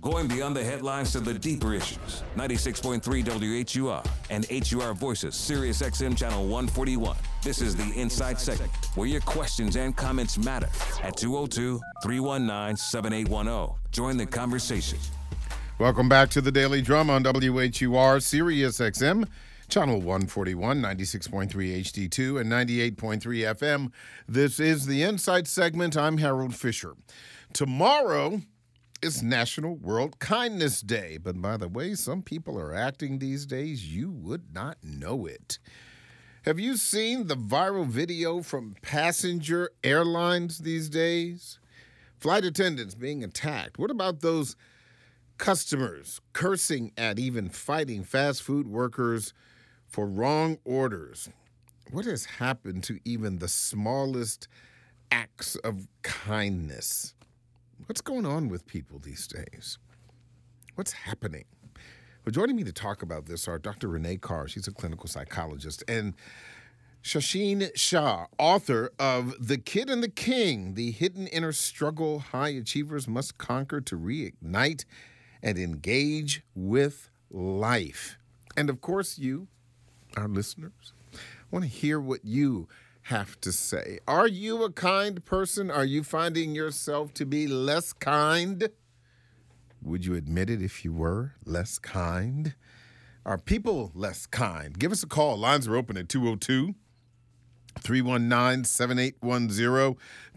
Going beyond the headlines to the deeper issues. 96.3 WHUR and HUR Voices, Sirius XM Channel 141. This is the Inside segment where your questions and comments matter at 202-319-7810. Join the conversation. Welcome back to the Daily Drum on WHUR, Sirius XM, Channel 141, 96.3 HD2 and 98.3 FM. This is the Insight segment. I'm Harold Fisher. Tomorrow is National World Kindness Day. But by the way, some people are acting these days, you would not know it. Have you seen the viral video from passenger airlines these days? Flight attendants being attacked. What about those customers cursing at, even fighting fast food workers for wrong orders? What has happened to even the smallest acts of kindness? What's going on with people these days? What's happening? Well, joining me to talk about this are Dr. Renee Carr. She's a clinical psychologist, and Shasheen Shah, author of The Kid and the King, The Hidden Inner Struggle High Achievers Must Conquer to Reignite and Engage with Life. And of course, you, our listeners, want to hear what you have to say. Are you a kind person? Are you finding yourself to be less kind? Would you admit it if you were less kind? Are people less kind? Give us a call. Lines are open at 202-319-7810,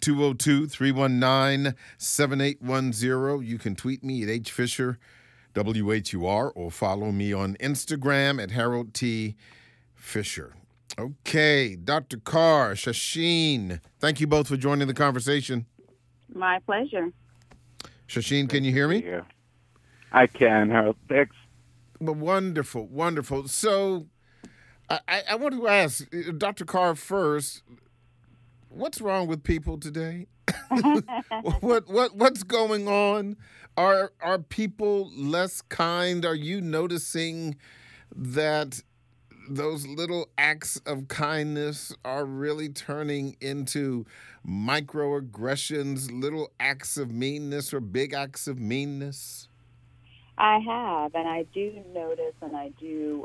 202-319-7810. You can tweet me at HFisher, WHUR, or follow me on Instagram at Harold T. Fisher. Okay, Dr. Carr, Shasheen, thank you both for joining the conversation. My pleasure. Shasheen, can you hear me? Yeah, I can, Harold. Thanks. Well, wonderful, wonderful. So I want to ask Dr. Carr first, what's wrong with people today? What's going on? Are people less kind? Are you noticing that those little acts of kindness are really turning into microaggressions, little acts of meanness or big acts of meanness? I have, and I do notice, and I do,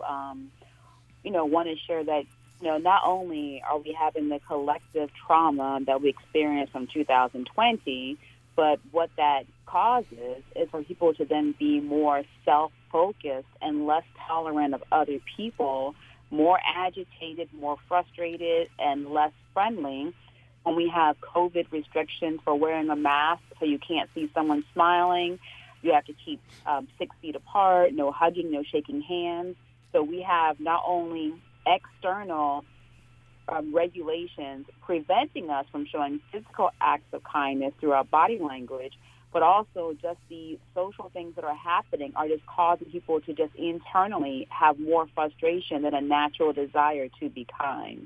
want to share that, not only are we having the collective trauma that we experienced from 2020, but what that causes is for people to then be more self-focused and less tolerant of other people, more agitated, more frustrated, and less friendly. When we have COVID restrictions for wearing a mask so you can't see someone smiling, you have to keep 6 feet apart, no hugging, no shaking hands. So we have not only external regulations preventing us from showing physical acts of kindness through our body language, but also just the social things that are happening are just causing people to just internally have more frustration than a natural desire to be kind.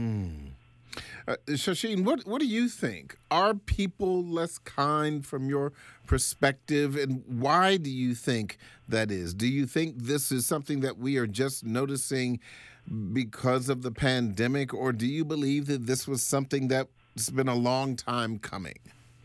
Shasheen, what do you think? Are people less kind from your perspective, and why do you think that is? Do you think this is something that we are just noticing because of the pandemic, or do you believe that this was something that's been a long time coming?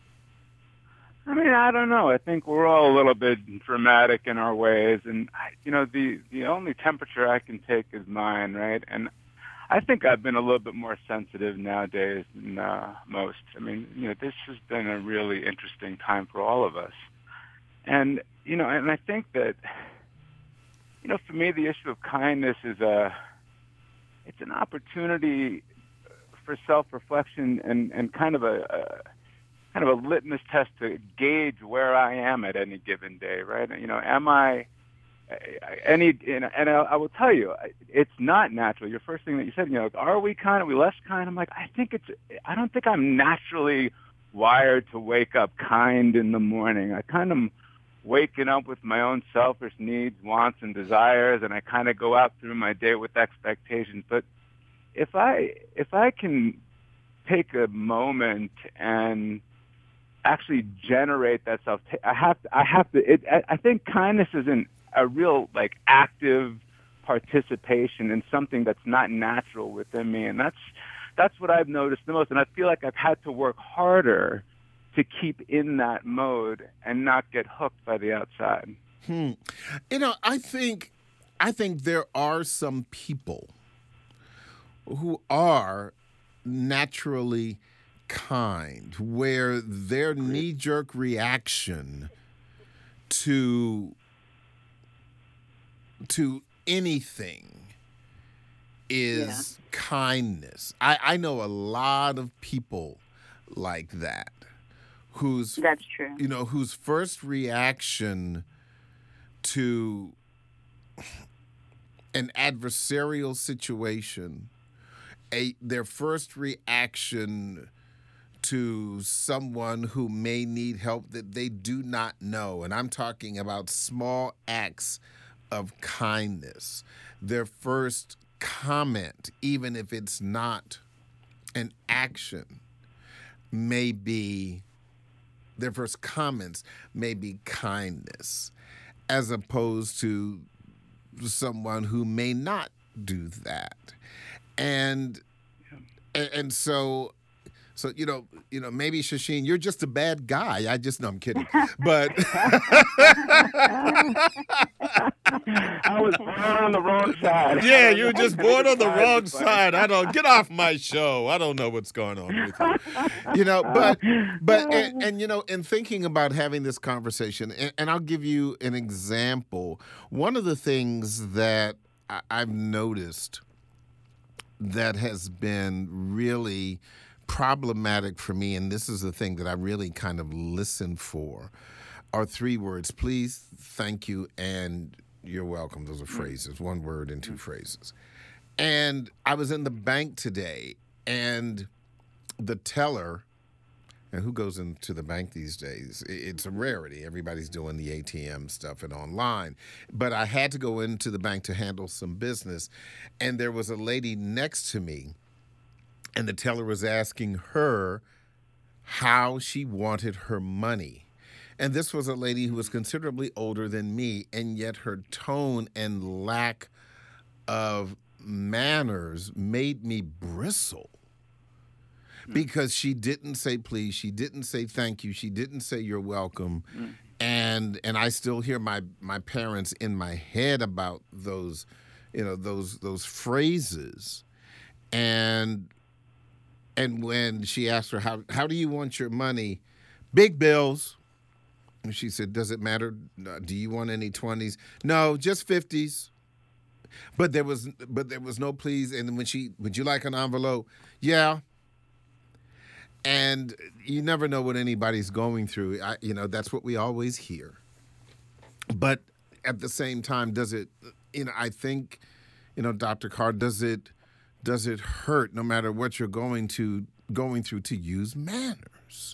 I mean, I don't know. I think we're all a little bit dramatic in our ways, and the only temperature I can take is mine, right? And I think I've been a little bit more sensitive nowadays than most. I mean, this has been a really interesting time for all of us, and and I think that for me, the issue of kindness is it's an opportunity for self-reflection and kind of a litmus test to gauge where I am at any given day, right? Am I I will tell you, it's not natural. Your first thing that you said, are we kind? Are we less kind? I'm like, I don't think I'm naturally wired to wake up kind in the morning. I kind of waking up with my own selfish needs, wants, and desires, and I kind of go out through my day with expectations. But if I can take a moment and actually generate that self, I have to. I think kindness isn't a real active participation in something that's not natural within me, and that's what I've noticed the most. And I feel like I've had to work harder to keep in that mode and not get hooked by the outside. You know, I think there are some people who are naturally kind, where their knee-jerk reaction to anything is kindness. I know a lot of people like that, That's true. You know, whose first reaction to an adversarial situation, their first reaction to someone who may need help that they do not know, and I'm talking about small acts of kindness. Their first comment, even if it's not an action, their first comments may be kindness, as opposed to someone who may not do that. And so you know, maybe Shasheen, you're just a bad guy. No, I'm kidding. But I was born on the wrong side. Yeah, you were just born on the wrong side. Get off my show. I don't know what's going on with you. You know, but you know, in thinking about having this conversation, and I'll give you an example. One of the things that I've noticed that has been really problematic for me, and this is the thing that I really kind of listen for, are three words: please, thank you, and you're welcome. Those are phrases, one word and two phrases. And I was in the bank today, and the teller, and who goes into the bank these days? It's a rarity. Everybody's doing the ATM stuff and online. But I had to go into the bank to handle some business, and there was a lady next to me, and the teller was asking her how she wanted her money. And this was a lady who was considerably older than me, and yet her tone and lack of manners made me bristle. Because she didn't say please, she didn't say thank you, she didn't say you're welcome. And I still hear my parents in my head about those, you know, those phrases. And when she asked her, how do you want your money? Big bills. And she said, does it matter? Do you want any 20s? No, just 50s. But there was no please. And would you like an envelope? Yeah. And you never know what anybody's going through. You know, that's what we always hear. But at the same time, does it, you know, I think, you know, Dr. Carr, does it hurt no matter what you're going through to use manners?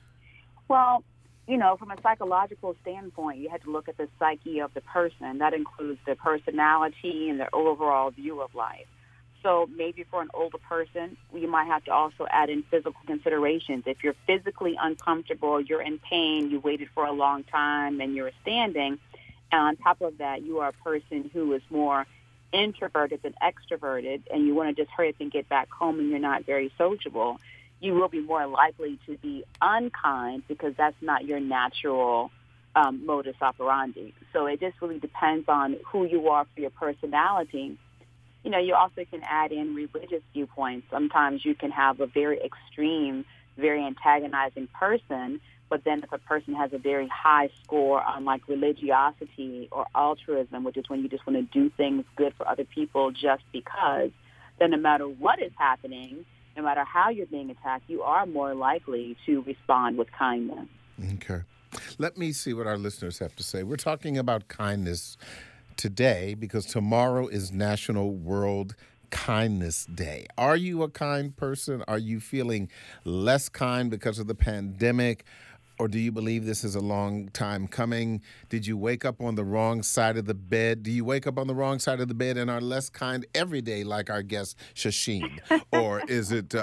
Well, you know, from a psychological standpoint, you have to look at the psyche of the person. That includes their personality and their overall view of life. So maybe for an older person, you might have to also add in physical considerations. If you're physically uncomfortable, you're in pain, you waited for a long time, and you're standing, and on top of that, you are a person who is more introverted than extroverted, and you want to just hurry up and get back home and you're not very sociable, you will be more likely to be unkind because that's not your natural modus operandi. So it just really depends on who you are for your personality. You know, you also can add in religious viewpoints. Sometimes you can have a very extreme, very antagonizing person, but then if a person has a very high score on like religiosity or altruism, which is when you just want to do things good for other people just because, then no matter what is happening, no matter how you're being attacked, you are more likely to respond with kindness. Okay. Let me see what our listeners have to say. We're talking about kindness today because tomorrow is National World Kindness Day. Are you a kind person? Are you feeling less kind because of the pandemic? Or do you believe this is a long time coming? Did you wake up on the wrong side of the bed? Do you wake up on the wrong side of the bed and are less kind every day like our guest, Shasheen? Or is it...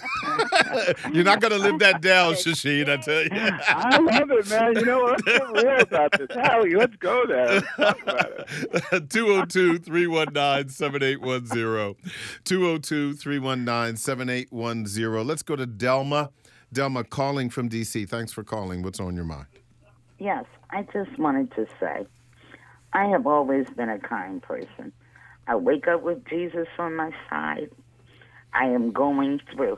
You're not going to live that down, Shasheen, I tell you. I love it, man. You know what? Let's get real about this. Howie, let's go there. Let's talk about it. 202-319-7810. 202-319-7810. Let's go to Delma. Delma calling from D.C. Thanks for calling. What's on your mind? Yes, I just wanted to say, I have always been a kind person. I wake up with Jesus on my side. I'm going through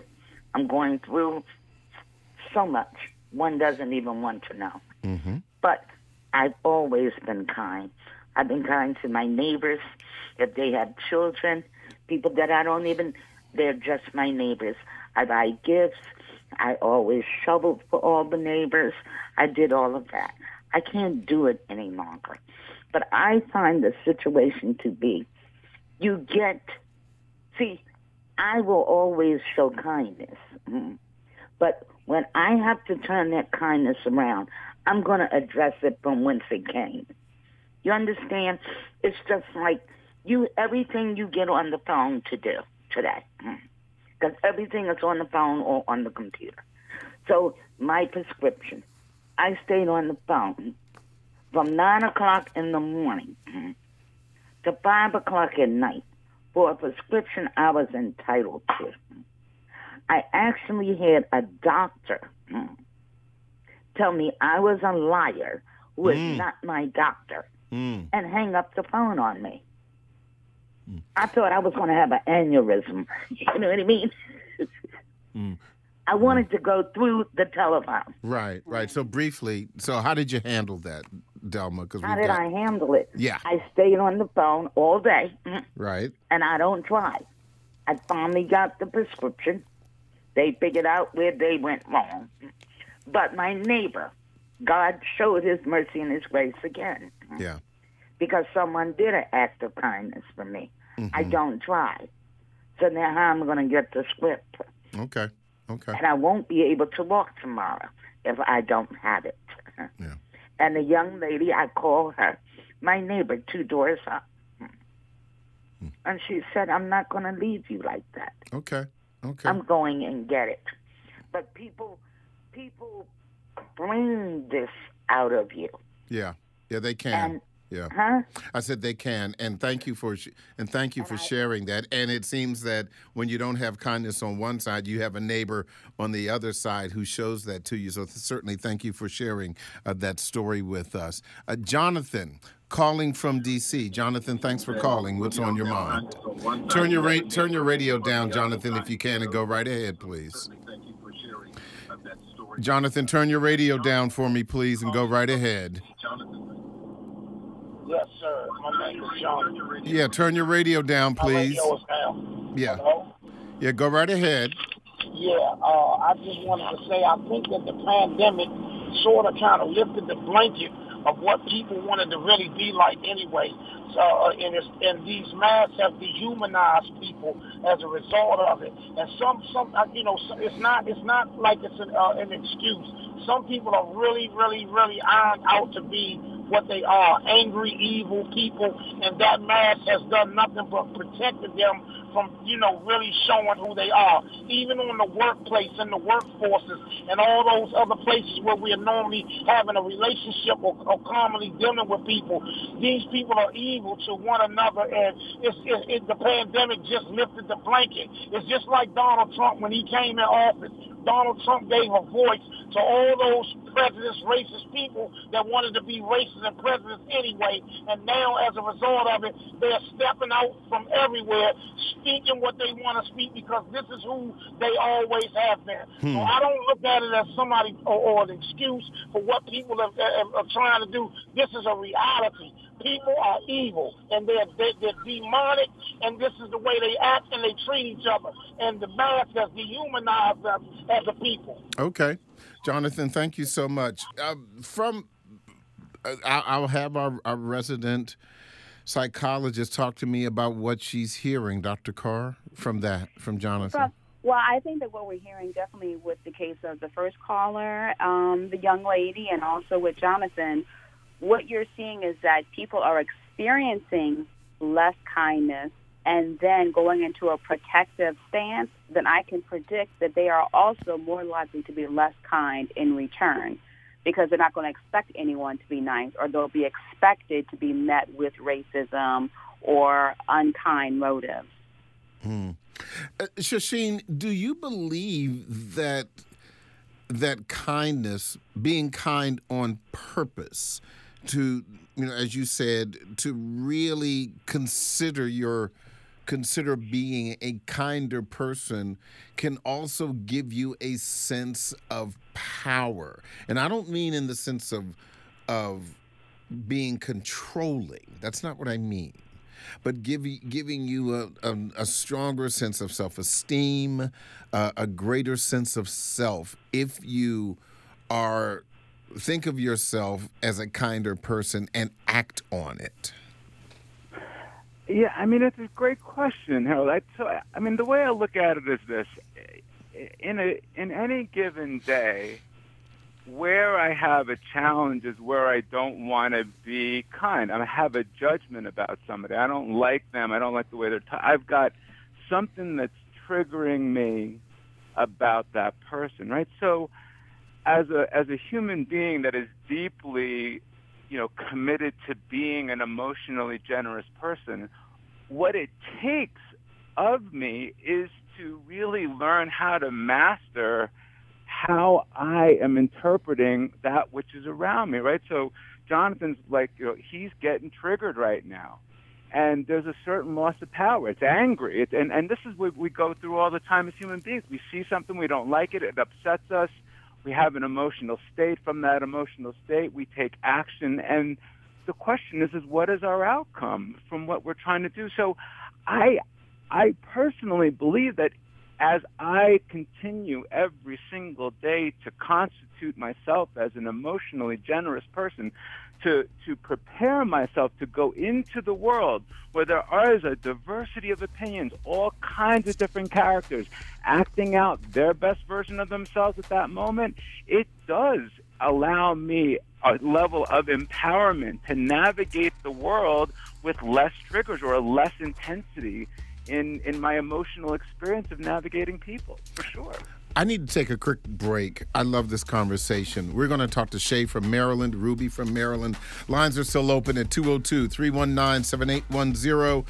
so much. One doesn't even want to know. Mm-hmm. But I've always been kind. I've been kind to my neighbors. If they have children, people that they're just my neighbors. I buy gifts. I always shoveled for all the neighbors. I did all of that. I can't do it any longer. But I find the situation to be, I will always show kindness. But when I have to turn that kindness around, I'm going to address it from whence it came. You understand? It's just like everything you get on the phone to do today. Because everything is on the phone or on the computer. So my prescription, I stayed on the phone from 9 o'clock in the morning to 5 o'clock at night for a prescription I was entitled to. I actually had a doctor tell me I was a liar who is not my doctor and hang up the phone on me. I thought I was going to have an aneurysm. You know what I mean? I wanted to go through the telephone. Right. So briefly, how did you handle that, Delma? How did I handle it? Yeah. I stayed on the phone all day. Right. And I don't drive. I finally got the prescription. They figured out where they went wrong. But my neighbor, God showed his mercy and his grace again. Yeah. Because someone did an act of kindness for me. Mm-hmm. I don't drive. So now how am I going to get the script? Okay. And I won't be able to walk tomorrow if I don't have it. Yeah. And the young lady, I call her, my neighbor, 2 doors up. And she said, I'm not going to leave you like that. Okay. I'm going and get it. But people bring this out of you. Yeah, they can. I said they can, and thank you for sharing that. And it seems that when you don't have kindness on one side, you have a neighbor on the other side who shows that to you. So certainly, thank you for sharing that story with us, Jonathan. Calling from D.C. Jonathan, thanks for calling. What's on your mind? Turn your radio down, Jonathan, if you can, and go right ahead, please. Jonathan, turn your radio down for me, please, and go right ahead. Yes, sir. My name is John. Yeah, turn your radio down, please. My radio is down. Yeah. Hello? Yeah, go right ahead. Yeah, I just wanted to say I think that the pandemic sort of kind of lifted the blanket of what people wanted to really be like anyway. So, and these masks have dehumanized people as a result of it. And some, it's not like it's an excuse. Some people are really, really, really ironed out to be what they are, angry, evil people, and that mask has done nothing but protected them from, really showing who they are. Even on the workplace and the workforces and all those other places where we are normally having a relationship or commonly dealing with people, these people are evil to one another, and the pandemic just lifted the blanket. It's just like Donald Trump when he came in office. Donald Trump gave a voice to all those prejudiced, racist people that wanted to be racist and prejudiced anyway. And now, as a result of it, they're stepping out from everywhere, speaking what they want to speak because this is who they always have been. So I don't look at it as somebody or an excuse for what people are trying to do. This is a reality. People are evil, and they're demonic, and this is the way they act and they treat each other. And the mask has dehumanized them as a people. Okay. Jonathan, thank you so much. I'll have our resident psychologist talk to me about what she's hearing, Dr. Carr, from Jonathan. Well, I think that what we're hearing definitely with the case of the first caller, the young lady, and also with Jonathan, what you're seeing is that people are experiencing less kindness and then going into a protective stance, then I can predict that they are also more likely to be less kind in return because they're not going to expect anyone to be nice, or they'll be expected to be met with racism or unkind motives. Shasheen, do you believe that that kindness, being kind on purpose, to, as you said, to really consider being a kinder person can also give you a sense of power. And I don't mean in the sense of being controlling. That's not what I mean. But giving you a stronger sense of self-esteem, a greater sense of self if you think of yourself as a kinder person and act on it. Yeah, it's a great question, Harold. The way I look at it is this: in any given day, where I have a challenge is where I don't want to be kind. I have a judgment about somebody. I don't like them. I don't like the way they're I've got something that's triggering me about that person, right? So as a human being that is deeply, committed to being an emotionally generous person, what it takes of me is to really learn how to master how I am interpreting that which is around me, right? So Jonathan's he's getting triggered right now. And there's a certain loss of power. It's angry. And this is what we go through all the time as human beings. We see something, we don't like it, it upsets us. We have an emotional state. From that emotional state, we take action. And the question is what is our outcome from what we're trying to do? So I personally believe that as I continue every single day to constitute myself as an emotionally generous person, to prepare myself to go into the world where there is a diversity of opinions, all kinds of different characters acting out their best version of themselves at that moment, it does allow me a level of empowerment to navigate the world with less triggers or less intensity in my emotional experience of navigating people, for sure. I need to take a quick break. I love this conversation. We're going to talk to Shay from Maryland, Ruby from Maryland. Lines are still open at 202-319-7810,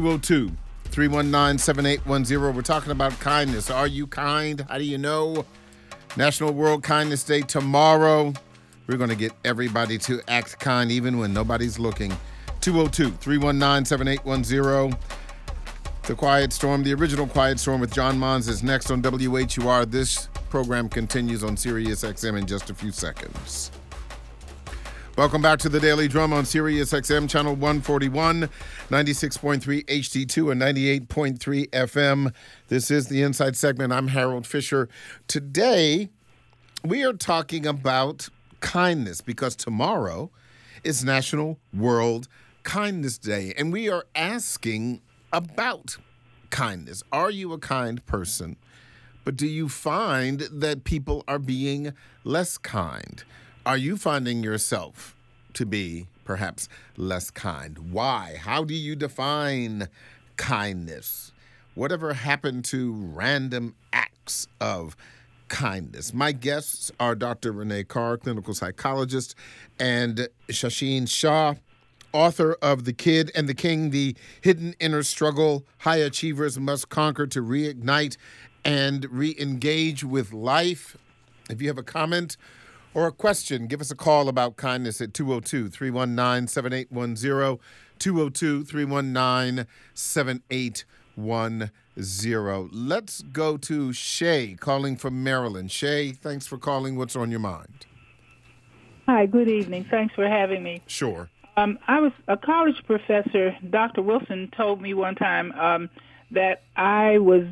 202-319-7810. We're talking about kindness. Are you kind? How do you know? National World Kindness Day tomorrow. We're going to get everybody to act kind even when nobody's looking. 202-319-7810. The Quiet Storm, the original Quiet Storm with John Mons is next on WHUR. This program continues on Sirius XM in just a few seconds. Welcome back to the Daily Drum on Sirius XM, channel 141, 96.3 HD2 and 98.3 FM. This is the Inside Segment. I'm Harold Fisher. Today, we are talking about kindness because tomorrow is National World Kindness Day, and we are asking about kindness. Are you a kind person? But do you find that people are being less kind? Are you finding yourself to be perhaps less kind? Why? How do you define kindness? Whatever happened to random acts of kindness? My guests are Dr. Renee Carr, clinical psychologist, and Shasheen Shah, author of The Kid and the King, The Hidden Inner Struggle High Achievers Must Conquer to Reignite and Re-Engage with Life. If you have a comment or a question, give us a call about kindness at 202-319-7810, 202-319-7810. Let's go to Shay calling from Maryland. Shay, thanks for calling. What's on your mind? Hi, good evening. Thanks for having me. Sure. I was a college professor. Dr. Wilson told me one time that I was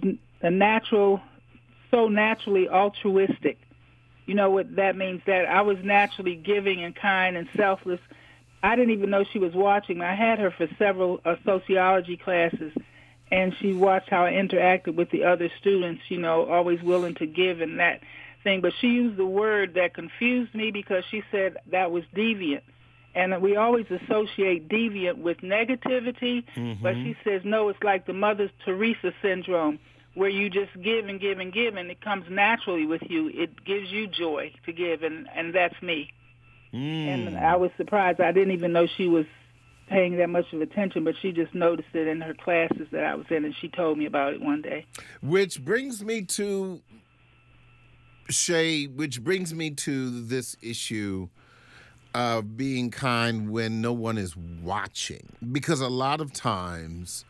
so naturally altruistic. You know what that means? That I was naturally giving and kind and selfless. I didn't even know she was watching. I had her for several sociology classes, and she watched how I interacted with the other students, always willing to give and that thing. But she used the word that confused me because she said that was deviant. And we always associate deviant with negativity, but she says, no, it's like the Mother Teresa syndrome, where you just give and give and give, and it comes naturally with you. It gives you joy to give, and that's me. And I was surprised. I didn't even know she was paying that much of attention, but she just noticed it in her classes that I was in, and she told me about it one day. Which brings me to Shay, which brings me to this issue of being kind when no one is watching. Because a lot of times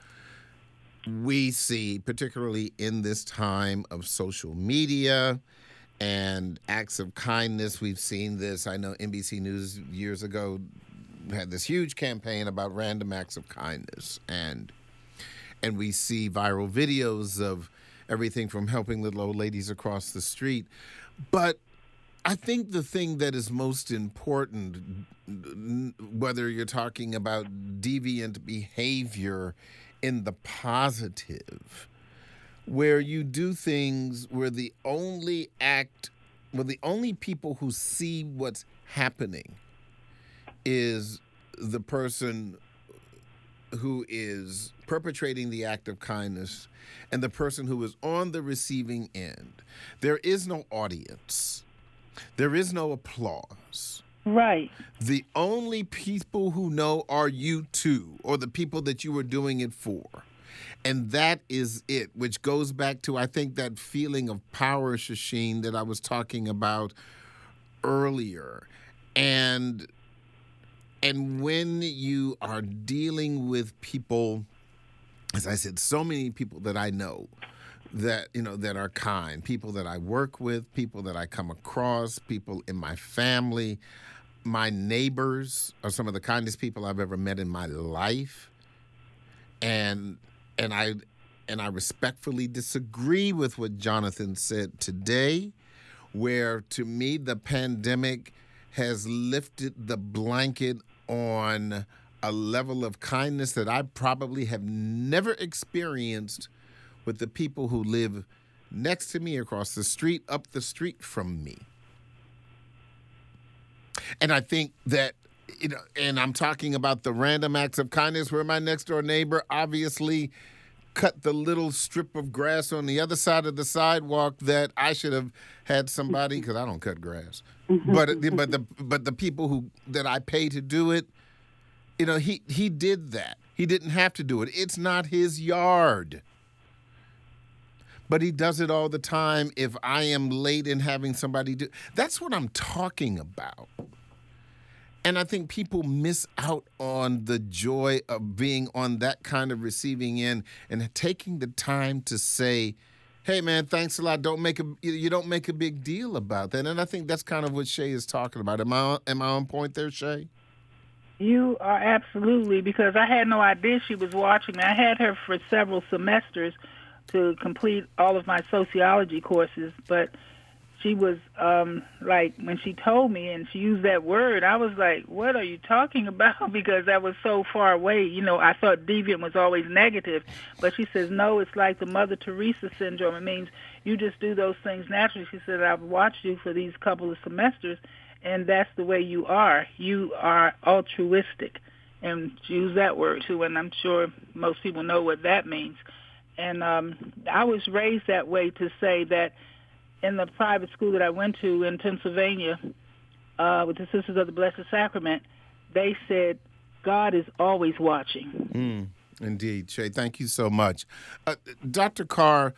we see, particularly in this time of social media and acts of kindness, we've seen this. I know NBC News years ago had this huge campaign about random acts of kindness. And we see viral videos of everything from helping little old ladies across the street. But I think the thing that is most important, whether you're talking about deviant behavior in the positive, where you do things where the only people who see what's happening is the person who is perpetrating the act of kindness and the person who is on the receiving end. There is no audience. There is no applause. Right. The only people who know are you two, or the people that you were doing it for. And that is it, which goes back to, I think, that feeling of power, Shasheen, that I was talking about earlier. And when you are dealing with people, as I said, so many people that I know that, that are kind, people that I work with, people that I come across, people in my family, my neighbors are some of the kindest people I've ever met in my life. And I respectfully disagree with what Jonathan said today, where to me the pandemic has lifted the blanket on a level of kindness that I probably have never experienced with the people who live next to me, across the street, up the street from me. And I think that, and I'm talking about the random acts of kindness where my next door neighbor obviously cut the little strip of grass on the other side of the sidewalk that I should have had somebody, because I don't cut grass. But the people that I pay to do it, he did that. He didn't have to do it. It's not his yard. But he does it all the time if I am late in having somebody do. That's what I'm talking about. And I think people miss out on the joy of being on that kind of receiving end and taking the time to say, hey, man, thanks a lot. You don't make a big deal about that. And I think that's kind of what Shay is talking about. Am I on point there, Shay? You are absolutely, because I had no idea she was watching me. I had her for several semesters to complete all of my sociology courses, but she was like, when she told me and she used that word, I was like, what are you talking about? Because that was so far away. I thought deviant was always negative, but she says, no, it's like the Mother Teresa syndrome. It means you just do those things naturally. She said, I've watched you for these couple of semesters, and that's the way you are. You are altruistic. And she used that word, too, and I'm sure most people know what that means. And I was raised that way, to say that in the private school that I went to in Pennsylvania with the Sisters of the Blessed Sacrament, they said, God is always watching. Indeed, Shay. Thank you so much. Dr. Carr,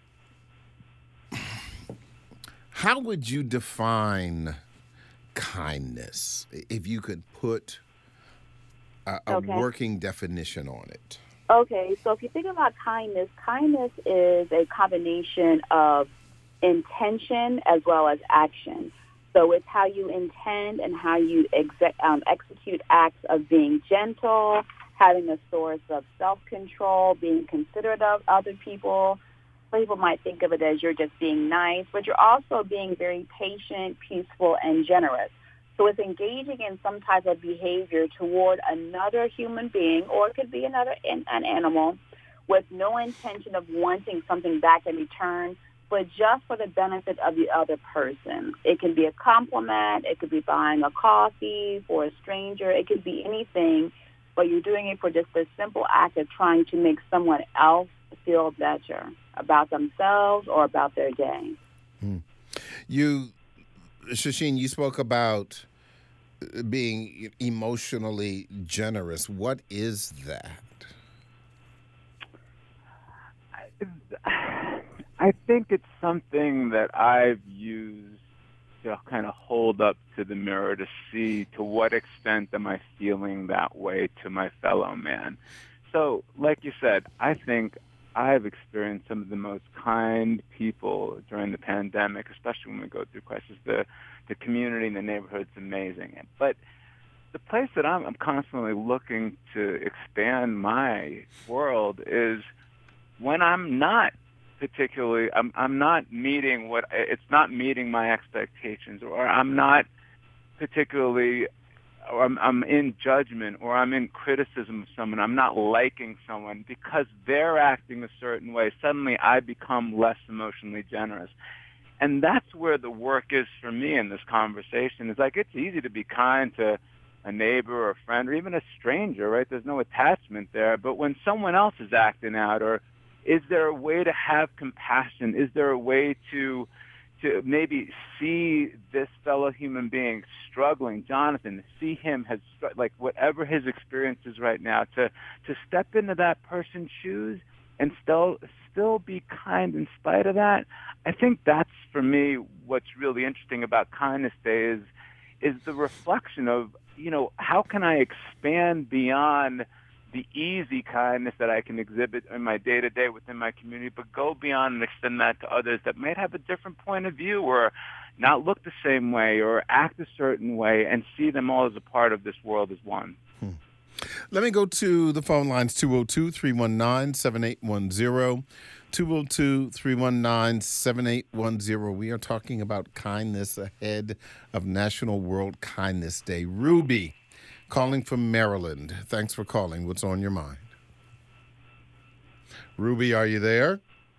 how would you define kindness, if you could put a working definition on it? Okay, so if you think about kindness is a combination of intention as well as action. So it's how you intend and how you execute acts of being gentle, having a source of self-control, being considerate of other people. Some people might think of it as you're just being nice, but you're also being very patient, peaceful, and generous. So it's engaging in some type of behavior toward another human being, or it could be an animal, with no intention of wanting something back in return, but just for the benefit of the other person. It can be a compliment. It could be buying a coffee for a stranger. It could be anything, but you're doing it for just a simple act of trying to make someone else feel better about themselves or about their day. Shasheen, you spoke about being emotionally generous. What is that? I think it's something that I've used to kind of hold up to the mirror to see to what extent am I feeling that way to my fellow man. So, like you said, I think I've experienced some of the most kind people during the pandemic, especially when we go through crisis. The community in the neighborhood's amazing. But the place that I'm constantly looking to expand my world is when I'm not particularly, I'm not meeting it's not meeting my expectations, or I'm not particularly, or I'm in judgment, or I'm in criticism of someone, I'm not liking someone because they're acting a certain way. Suddenly I become less emotionally generous. And that's where the work is for me in this conversation. It's like, it's easy to be kind to a neighbor or a friend or even a stranger, right? There's no attachment there. But when someone else is acting out, or is there a way to have compassion? Is there a way to maybe see this fellow human being struggling, Jonathan, see him has, like, whatever his experience is right now, to step into that person's shoes and still be kind in spite of that? I think that's, for me, what's really interesting about Kindness Day is the reflection of, how can I expand beyond the easy kindness that I can exhibit in my day-to-day within my community, but go beyond and extend that to others that might have a different point of view or not look the same way or act a certain way, and see them all as a part of this world as one. Let me go to the phone lines, 202-319-7810, 202-319-7810. We are talking about kindness ahead of National World Kindness Day. Ruby, calling from Maryland. Thanks for calling. What's on your mind? Ruby, are you there?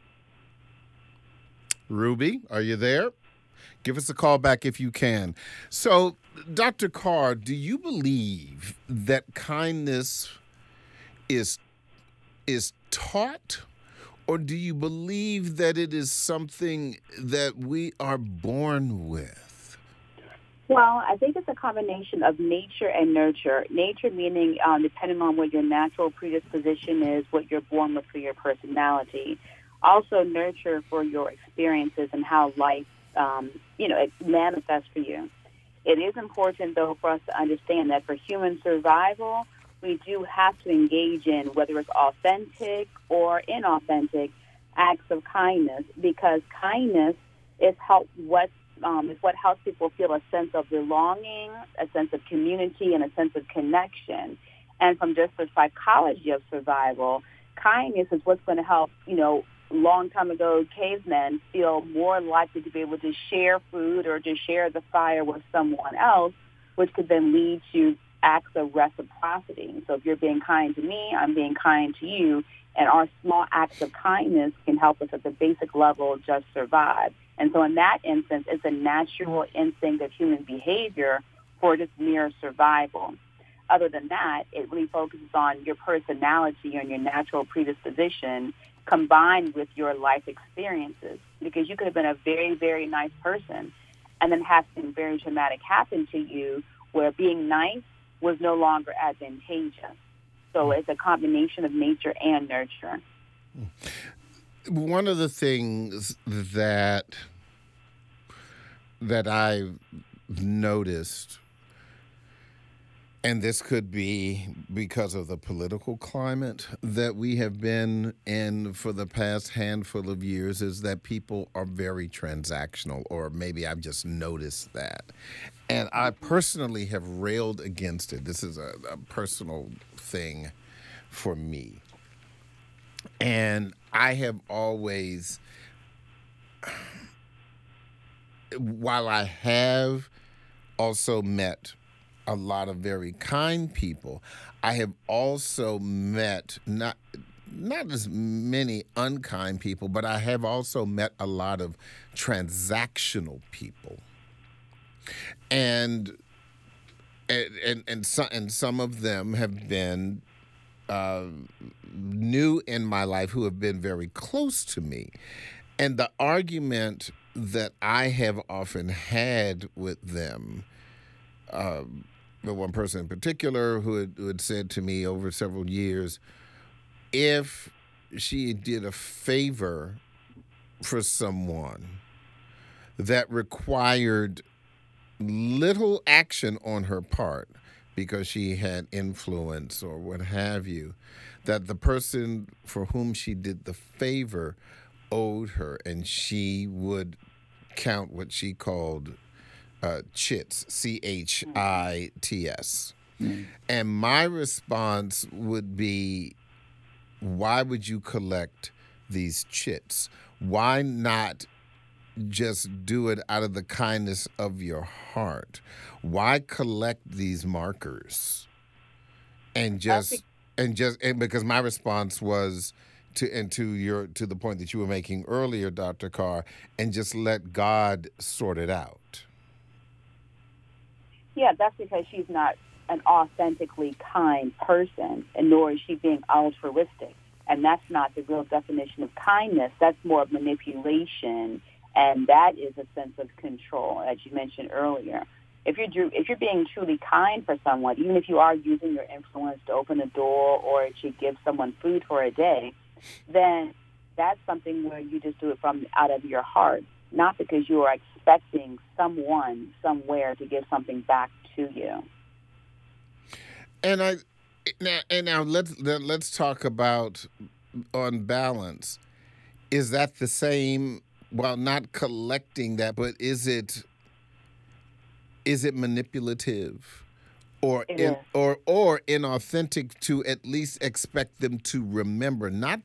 Ruby, are you there? Give us a call back if you can. So, Dr. Carr, do you believe that kindness is taught, or do you believe that it is something that we are born with? Well, I think it's a combination of nature and nurture. Nature meaning depending on what your natural predisposition is, what you're born with for your personality. Also nurture for your experiences and how life, it manifests for you. It is important, though, for us to understand that for human survival, we do have to engage in, whether it's authentic or inauthentic, acts of kindness, because kindness is what helps people feel a sense of belonging, a sense of community, and a sense of connection. And from just the psychology of survival, kindness is what's going to help, long time ago, cavemen feel more likely to be able to share food or to share the fire with someone else, which could then lead to acts of reciprocity. So if you're being kind to me, I'm being kind to you, and our small acts of kindness can help us at the basic level just survive. And so in that instance, it's a natural instinct of human behavior for just mere survival. Other than that, it really focuses on your personality and your natural predisposition combined with your life experiences, because you could have been a very, very nice person and then have something very traumatic happen to you where being nice was no longer advantageous. So it's a combination of nature and nurture. One of the things that I've noticed, and this could be because of the political climate that we have been in for the past handful of years, is that people are very transactional, or maybe I've just noticed that. And I personally have railed against it. This is a personal thing for me. And I have always, while I have also met a lot of very kind people, I have also met not as many unkind people, but I have also met a lot of transactional people. And some of them have been new in my life, who have been very close to me. And the argument that I have often had with them, the one person in particular who had said to me over several years, if she did a favor for someone that required little action on her part because she had influence or what have you, that the person for whom she did the favor owed her, and she would count what she called chits, CHITS. And my response would be, why would you collect these chits? Why not just do it out of the kindness of your heart? Why collect these markers? And because my response was to the point that you were making earlier, Dr. Carr, and just let God sort it out. Yeah, that's because she's not an authentically kind person, and nor is she being altruistic. And that's not the real definition of kindness. That's more of manipulation, and that is a sense of control, as you mentioned earlier. If you're being truly kind for someone, even if you are using your influence to open a door or to give someone food for a day, then that's something where you just do it from out of your heart, not because you are expecting someone somewhere to give something back to you. And now let's talk about, on balance, is that the same? Well, not collecting that, but is it manipulative or inauthentic to at least expect them to remember, not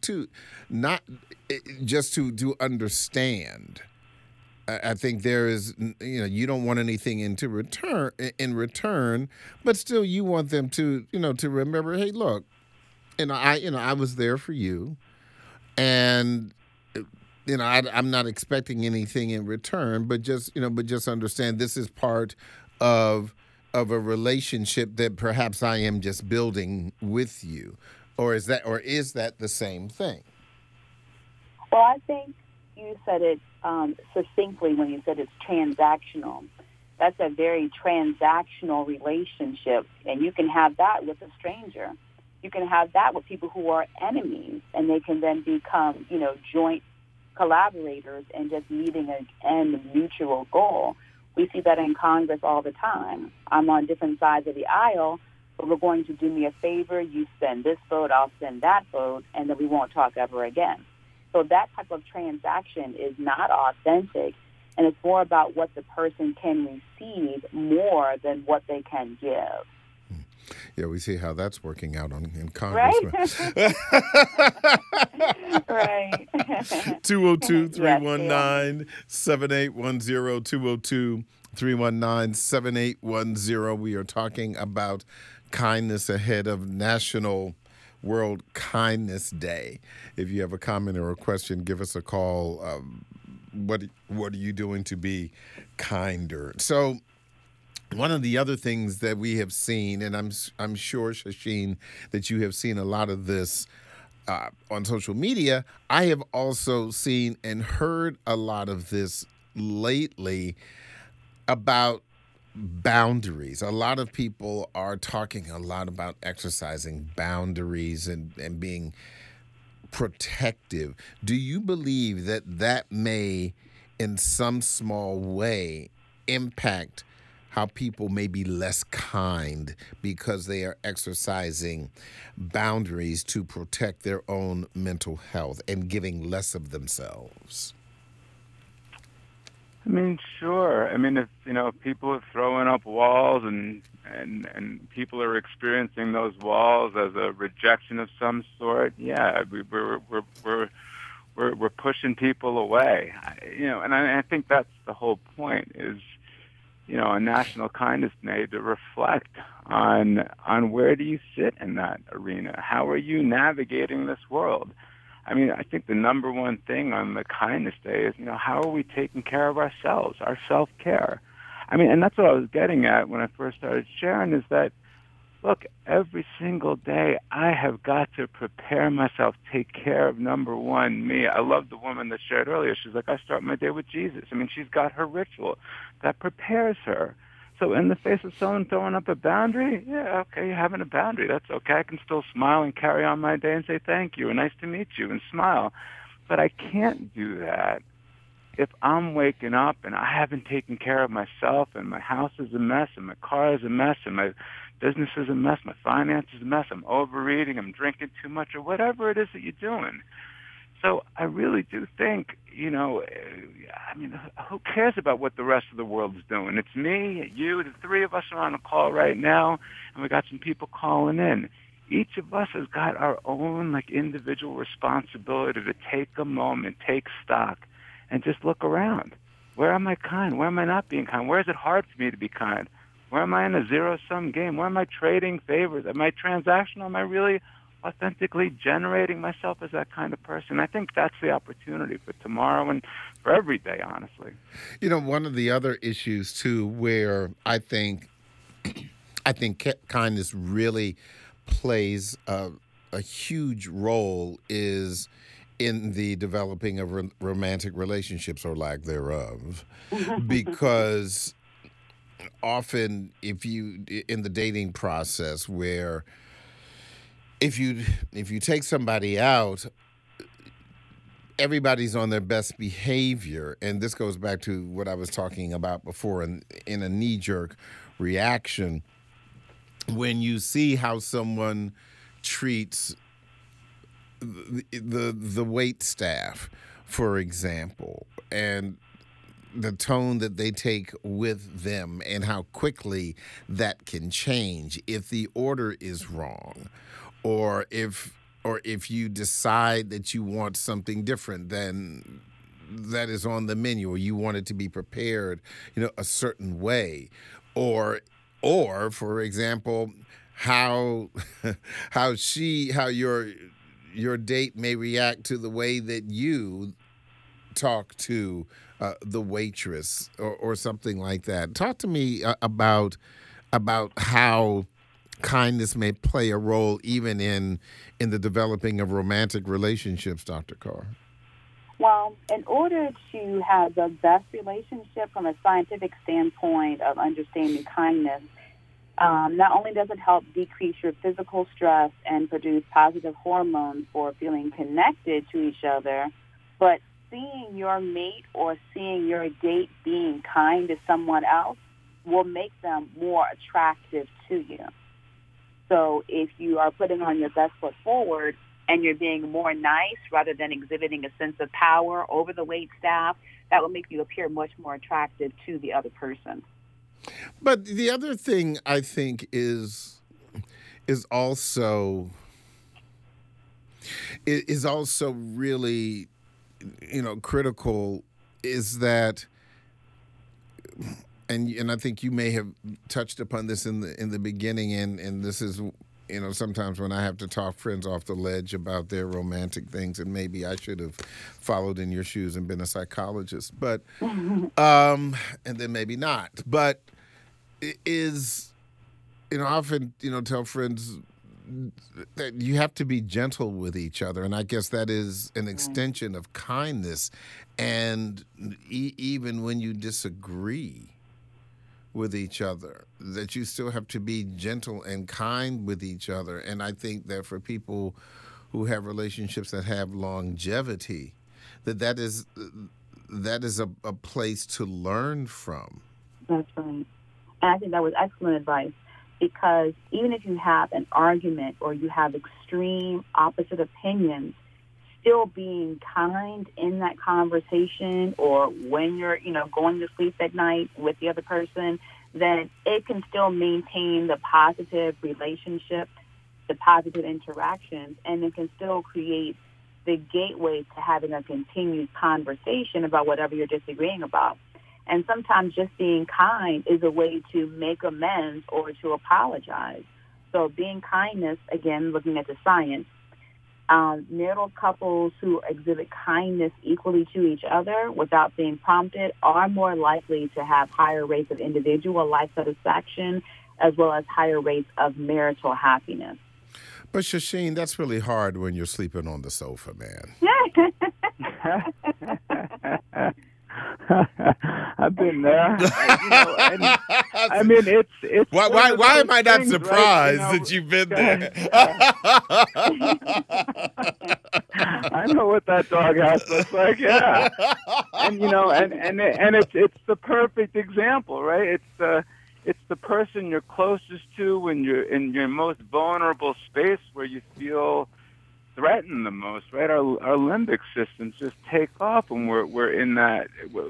just to understand? I think there is, you don't want anything in return, but still you want them to remember, hey, look, I was there for you, and I'm not expecting anything in return, but just understand this is part of a relationship that perhaps I am just building with you, or is that the same thing? Well, I think you said it succinctly when you said it's transactional. That's a very transactional relationship, and you can have that with a stranger. You can have that with people who are enemies, and they can then become, joint collaborators and just meeting an end mutual goal. We see that in Congress all the time. I'm on different sides of the aisle, but we're going to do me a favor. You send this vote, I'll send that vote, and then we won't talk ever again. So that type of transaction is not authentic, and it's more about what the person can receive more than what they can give. Yeah, we see how that's working out in Congress. Right? Right. 202-319-7810, 202-319-7810. We are talking about kindness ahead of National World Kindness Day. If you have a comment or a question, give us a call. What are you doing to be kinder? So one of the other things that we have seen, and I'm sure, Shasheen, that you have seen a lot of this on social media. I have also seen and heard a lot of this lately about boundaries. A lot of people are talking a lot about exercising boundaries and being protective. Do you believe that may, in some small way, impact how people may be less kind because they are exercising boundaries to protect their own mental health and giving less of themselves? I mean, sure. I mean, if people are throwing up walls and people are experiencing those walls as a rejection of some sort, yeah, we're pushing people away. And I think that's the whole point is, a National Kindness Day to reflect on where do you sit in that arena? How are you navigating this world? I mean, I think the number one thing on the Kindness Day is, how are we taking care of ourselves, our self-care? I mean, and that's what I was getting at when I first started sharing is that, look, every single day I have got to prepare myself, take care of, number one, me. I love the woman that shared earlier. She's like, I start my day with Jesus. I mean, she's got her ritual that prepares her. So in the face of someone throwing up a boundary, yeah, okay, you're having a boundary. That's okay. I can still smile and carry on my day and say thank you and nice to meet you and smile. But I can't do that if I'm waking up and I haven't taken care of myself, and my house is a mess, and my car is a mess, and my business is a mess, my finances is a mess, I'm overeating, I'm drinking too much, or whatever it is that you're doing. So I really do think, who cares about what the rest of the world is doing? It's me, you, the three of us are on a call right now, and we got some people calling in. Each of us has got our own individual responsibility to take a moment, take stock, and just look around. Where am I kind? Where am I not being kind? Where is it hard for me to be kind? Where am I in a zero-sum game? Where am I trading favors? Am I transactional? Am I really authentically generating myself as that kind of person? I think that's the opportunity for tomorrow and for every day, honestly. One of the other issues, too, where I think kindness really plays a huge role is in the developing of romantic relationships, or lack thereof, because often in the dating process, where if you take somebody out, everybody's on their best behavior, and this goes back to what I was talking about before, in a knee-jerk reaction, when you see how someone treats the wait staff, for example, and the tone that they take with them, and how quickly that can change if the order is wrong, or if you decide that you want something different than that is on the menu, or you want it to be prepared, a certain way, or for example, how your date may react to the way that you talk to the waitress, or something like that. Talk to me about how kindness may play a role even in the developing of romantic relationships, Dr. Carr. Well, in order to have the best relationship from a scientific standpoint of understanding kindness, not only does it help decrease your physical stress and produce positive hormones for feeling connected to each other, but seeing your mate or seeing your date being kind to someone else will make them more attractive to you. So if you are putting on your best foot forward and you're being more nice rather than exhibiting a sense of power over the wait staff, that will make you appear much more attractive to the other person. But the other thing I think is also really, critical, is that, and I think you may have touched upon this in the beginning, and this is, sometimes when I have to talk friends off the ledge about their romantic things, and maybe I should have followed in your shoes and been a psychologist, but and then maybe not. But it is, I often, tell friends that you have to be gentle with each other, and I guess that is an extension of kindness. And even when you disagree with each other, that you still have to be gentle and kind with each other. And I think that for people who have relationships that have longevity, that is a place to learn from. That's right. And I think that was excellent advice, because even if you have an argument or you have extreme opposite opinions, still being kind in that conversation, or when you're, going to sleep at night with the other person, then it can still maintain the positive relationship, the positive interactions, and it can still create the gateway to having a continued conversation about whatever you're disagreeing about. And sometimes just being kind is a way to make amends or to apologize. So being kindness, again, looking at the science, marital couples who exhibit kindness equally to each other without being prompted are more likely to have higher rates of individual life satisfaction, as well as higher rates of marital happiness. But Shasheen, that's really hard when you're sleeping on the sofa, man. I've been there. I mean, it's. Why am I not things, surprised right? that you've been there? I know what that doghouse looks like. Yeah, and it's the perfect example, right? It's the person you're closest to when you're in your most vulnerable space where you feel threatened the most, right? Our limbic systems just take off, and we're in that.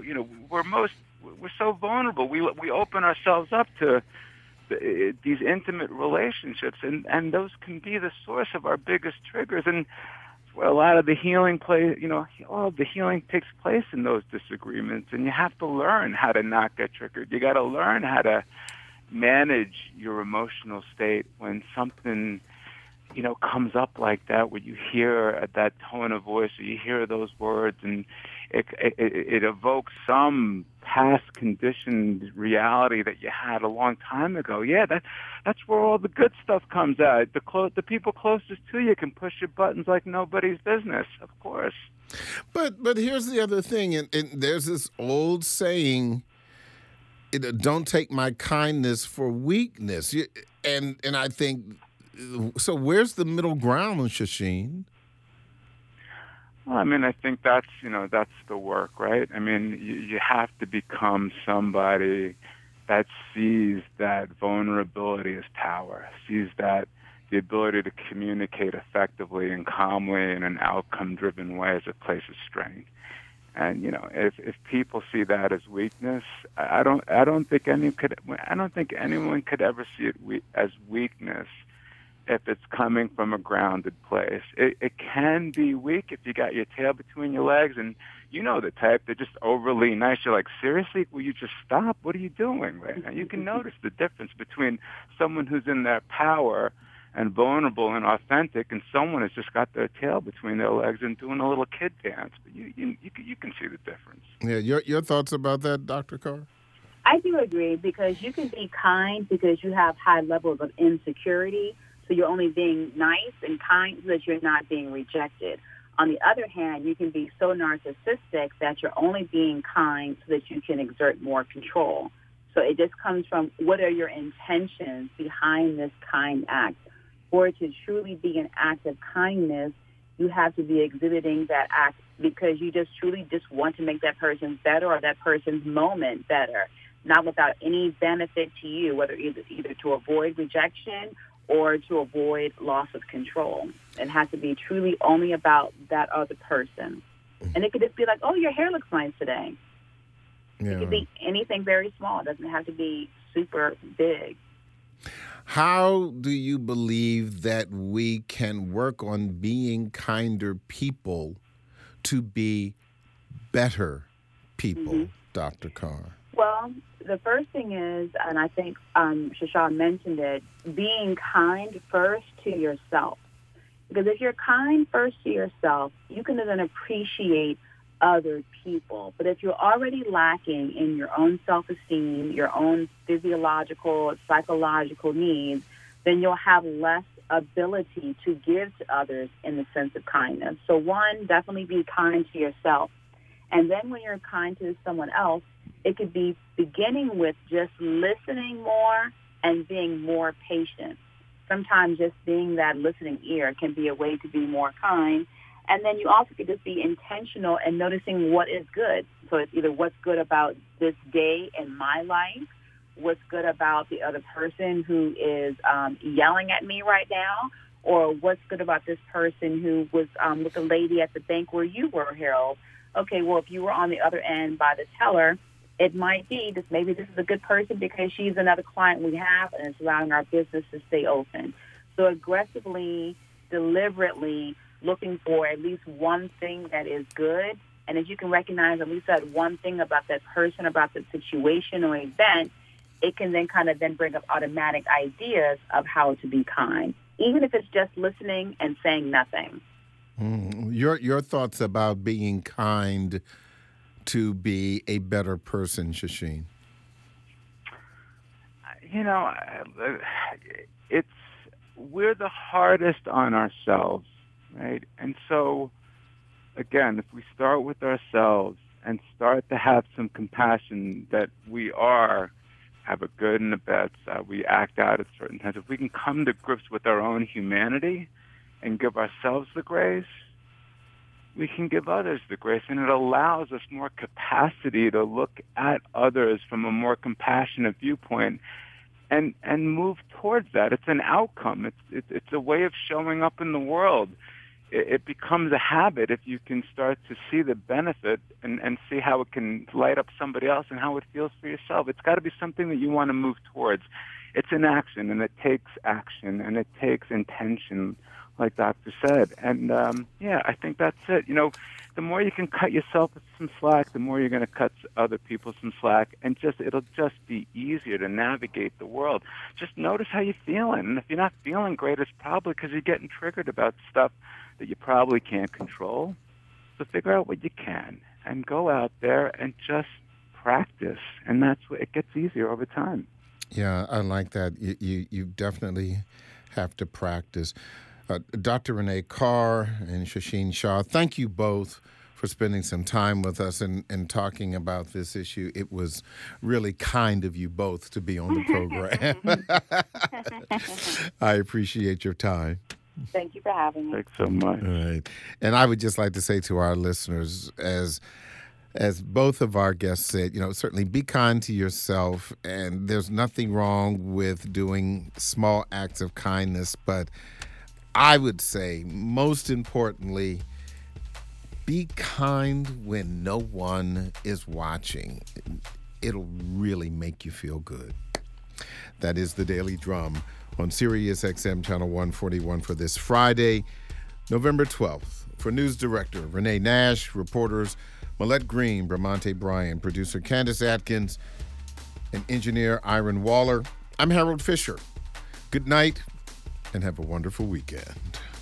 We're so vulnerable. We open ourselves up to these intimate relationships, and those can be the source of our biggest triggers. And where a lot of the healing all the healing takes place in those disagreements, and you have to learn how to not get triggered. You got to learn how to manage your emotional state when something comes up like that, where you hear that tone of voice, or you hear those words, and it evokes some past conditioned reality that you had a long time ago. Yeah, that's where all the good stuff comes out. The people closest to you can push your buttons like nobody's business, of course. But here's the other thing, and there's this old saying, don't take my kindness for weakness. And I think, so where's the middle ground, Shasheen? Well, I mean, I think that's the work, right? I mean, you have to become somebody that sees that vulnerability as power, sees that the ability to communicate effectively and calmly in an outcome-driven way as a place of strength. And if people see that as weakness, I don't think anyone could ever see it as weakness if it's coming from a grounded place. It can be weak if you got your tail between your legs, and the type, they're just overly nice. You're like, seriously? Will you just stop? What are you doing right now? You can notice the difference between someone who's in their power and vulnerable and authentic, and someone has just got their tail between their legs and doing a little kid dance. But you can see the difference. Yeah, your thoughts about that, Dr. Carr? I do agree, because you can be kind because you have high levels of insecurity, so you're only being nice and kind so that you're not being rejected. On the other hand, you can be so narcissistic that you're only being kind so that you can exert more control. So it just comes from, what are your intentions behind this kind act? For it to truly be an act of kindness, you have to be exhibiting that act because you just truly just want to make that person better or that person's moment better, not without any benefit to you, whether either to avoid rejection or to avoid loss of control. It has to be truly only about that other person. And it could just be like, oh, your hair looks nice today. Yeah. It could be anything very small. It doesn't have to be super big. How do you believe that we can work on being kinder people to be better people, Dr. Carr? Well, the first thing is, and I think Shashawn mentioned it, being kind first to yourself. Because if you're kind first to yourself, you can then appreciate other people. But if you're already lacking in your own self-esteem, your own physiological, psychological needs, then you'll have less ability to give to others in the sense of kindness. So one, definitely be kind to yourself. And then when you're kind to someone else, it could be beginning with just listening more and being more patient. Sometimes just being that listening ear can be a way to be more kind. And then you also could just be intentional and noticing what is good. So it's either what's good about this day in my life, what's good about the other person who is yelling at me right now, or what's good about this person who was with the lady at the bank where you were, Harold. Okay, well, if you were on the other end by the teller, it might be just maybe this is a good person because she's another client we have and it's allowing our business to stay open. So aggressively, deliberately looking for at least one thing that is good. And if you can recognize at least that one thing about that person, about the situation or event, it can then kind of then bring up automatic ideas of how to be kind, even if it's just listening and saying nothing. Your thoughts about being kind to be a better person, Shasheen? We're the hardest on ourselves, right? And so, again, if we start with ourselves and start to have some compassion that we have a good and a bad side. We act out at certain times. If we can come to grips with our own humanity and give ourselves the grace, we can give others the grace, and it allows us more capacity to look at others from a more compassionate viewpoint and move towards that. It's an outcome. It's a way of showing up in the world. It becomes a habit if you can start to see the benefit and see how it can light up somebody else and how it feels for yourself. It's got to be something that you want to move towards. It's an action, and it takes action, and it takes intention, like Doctor said. And, I think that's it. The more you can cut yourself some slack, the more you're going to cut other people some slack, and it'll just be easier to navigate the world. Just notice how you're feeling. And if you're not feeling great, it's probably because you're getting triggered about stuff that you probably can't control. So figure out what you can and go out there and just practice. And that's what it gets easier over time. Yeah, I like that. You definitely have to practice. Dr. Renee Carr and Shasheen Shah, thank you both for spending some time with us and talking about this issue. It was really kind of you both to be on the program. I appreciate your time. Thank you for having me. Thanks so much. All right. And I would just like to say to our listeners, as both of our guests said, certainly be kind to yourself, and there's nothing wrong with doing small acts of kindness, but I would say, most importantly, be kind when no one is watching. It'll really make you feel good. That is the Daily Drum on Sirius XM Channel 141 for this Friday, November 12th. For News Director Renee Nash, reporters Millette Green, Bramante Bryan, producer Candace Atkins, and engineer Iron Waller, I'm Harold Fisher. Good night and have a wonderful weekend.